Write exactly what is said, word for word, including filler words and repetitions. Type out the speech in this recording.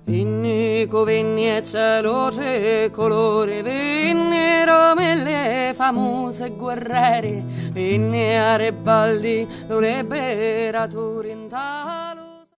Inni covenni e celoce colore, vennero le famose guerriere, venne a Rebaldi, lo liberatori in talo.